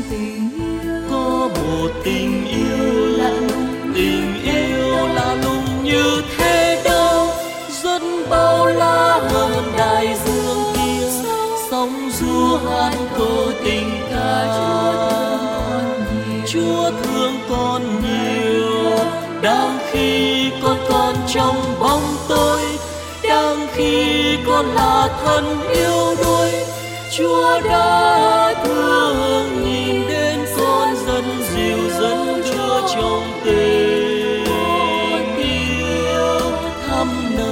có một tình yêu lạ lùng như thế đâu, rất bao la hơn đại dương kia, sóng du hát câu tình ca. Chúa thương con nhiều, đang khi con còn trong bóng tối, đang khi con là thân yêu đuối. Chúa đã thương nhìn đến con dân dịu dẫn Chúa trong tình yêu thắm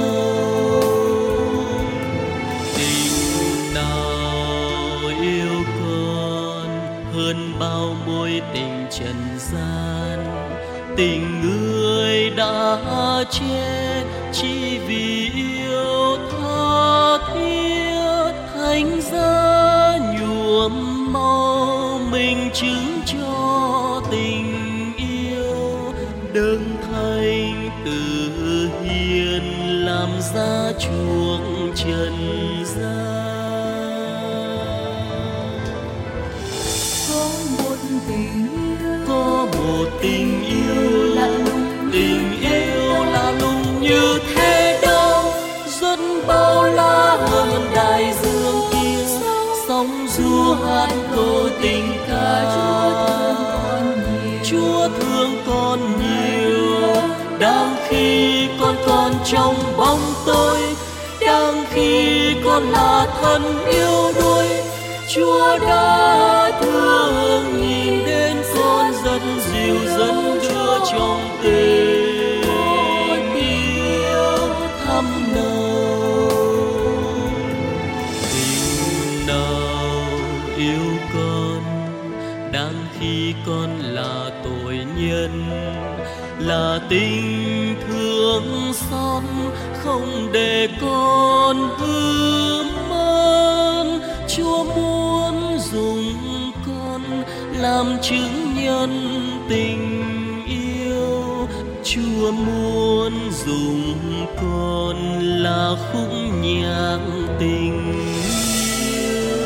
nồng. Tình nào yêu con hơn bao mối tình trần gian, tình người đã chết chỉ vì yêu tha thiết. Thánh giá nhuộm màu mình chứng cho tình yêu, đấng thánh từ hiền làm giá chuộc trần gian. Có một tình yêu lạ lùng như thế đâu, rất bao la hơn đại dương kia, sóng du hát câu tình ca. Chúa thương con nhiều, đang khi con còn trong bóng tối, đang khi con là thân yêu đuối. Chúa đã thương nhìn đến con dân dịu dẫn Chúa trong tình yêu thắm nồng. Tình nào yêu con, đang khi con là tội nhân, là tình thương xót không để con hư mất. Chúa muốn dùng con làm chứng nhân tình yêu, Chúa muốn dùng con là khúc nhạc tình yêu.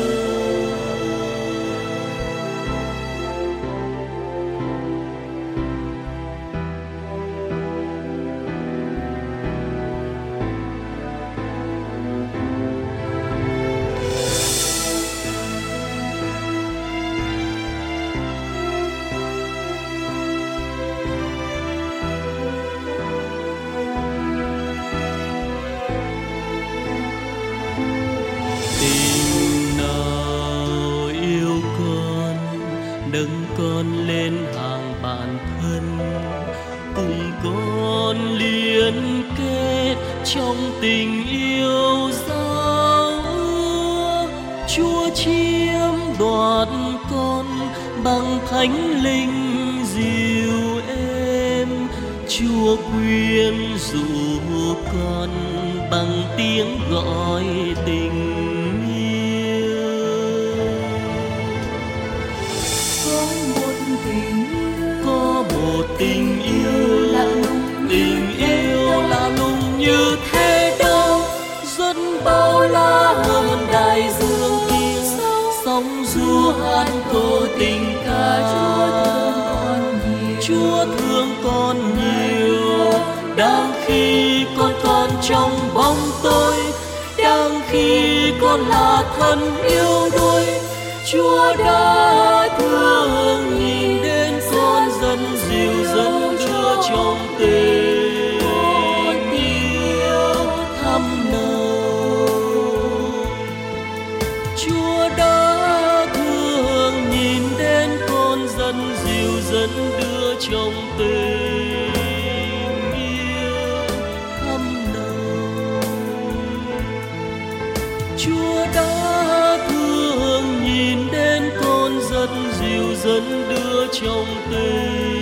Nâng con lên hàng bạn thân, cùng con liên kết trong tình yêu giao ước. Chúa chiếm đoạt con bằng thánh linh dịu êm, Chúa quyến rũ con bằng tiếng gọi tình. Có một tình yêu lạ lùng như thế đâu, rất bao la hơn đại dương kia, sóng du hát câu tình ca. Chúa thương con nhiều, đang khi con còn trong bóng tối, đang khi con là thân yêu đuối. Chúa đã thương nhìn đến con dân dịu dẫn Chúa trong tình yêu thắm nồng. Chúa đã thương nhìn đến con dân dịu dẫn đưa trong tình yêu thắm nồng. Chúa đã thương nhìn đến con dân dịu dẫn đưa trong tình